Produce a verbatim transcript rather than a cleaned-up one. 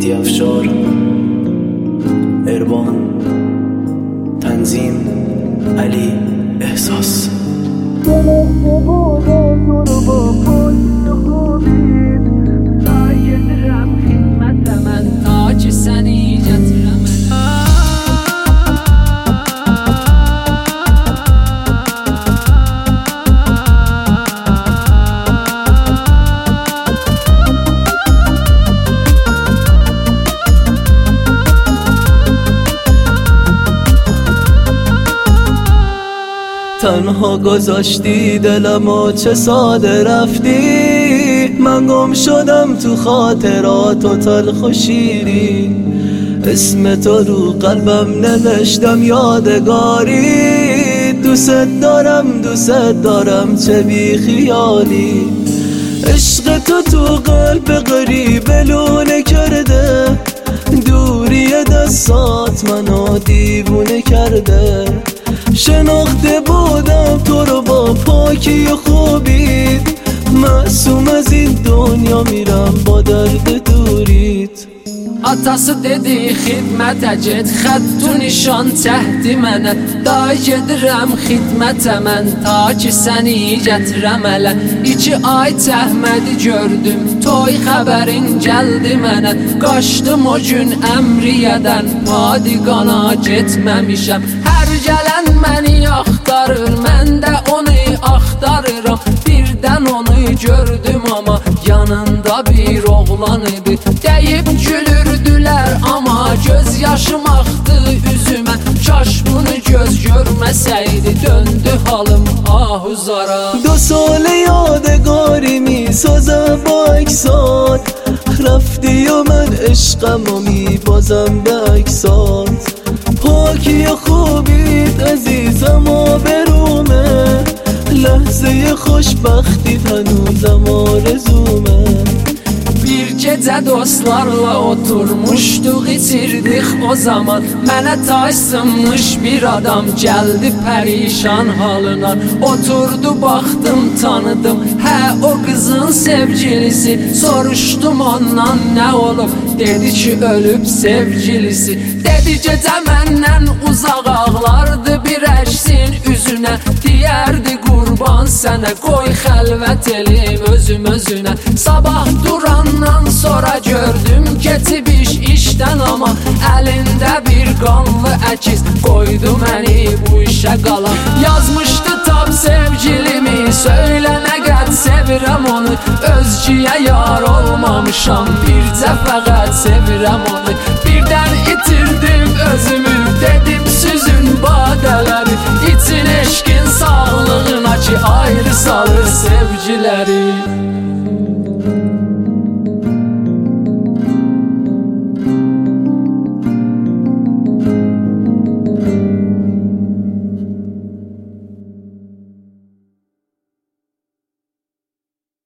مهدی افشار، اربان، تنظیم علی احساس. تنها گذاشتی دلم و چه ساده رفتی، من گم شدم تو خاطرات و تلخ و شیرین. اسم تو رو قلبم نوشتم یادگاری، دوست دارم دوست دارم چه بی خیالی. عشق تو تو قلب غریب لونه کرده، دوری دستات منو دیوونه کرده. شناخته بودم تو رو با پاکی و خوبیت، معصوم از این دنیا میرم با درد دوریت. Atası dedi xidmətə get, xəttu nişan cəhdi mənə. Da gedirəm xidmətə mən, ta ki səni gətirəm ələ. İki ay cəhmədi gördüm, toy xəbərin gəldi mənə. Qaçdım o gün əmriyədən, padiqana getməmişəm. Hər gələn məni axtarır, mən də onu axtarıram. Birdən onu gördüm amma yanında bir oğlan idi. Deyib gülürdülər amma göz yaşım axdı üzümə. Kaş bunu göz görməsəydi, döndü halım ahuzara. دو سال یادگاری می سازم با اکسات، رفتی و من عشقم و می بازم به اکسات. پاکی خوبیت عزیزم و برومه، لحظه خوشبختی هنوزم آرزومه. Bir gecə dostlarla oturmuşduq, içirdik o zaman. Mənə taysınmış bir adam gəldi pərişan halına. Oturdu baxdım tanıdım, hə o qızın sevgilisi. Soruşdum ondan nə olub, dedi ki ölüb sevgilisi. Dedi gecə məndən uzaq ağlardı, bir əksin üzünə. Deyərdi qurban sənə, qoy xəlvət elim özüm özünə. Sabah durandan sonra gördüm keçib iş işdən, amma əlində bir qanlı əkiz qoydu məni bu işə qalan. Yazmışdı tab sevgilimi, söylə nə qəd sevirəm onu. Özgüyə yar olmamışam, bircə fəqət sevirəm onu. Birdən itirdim özümü.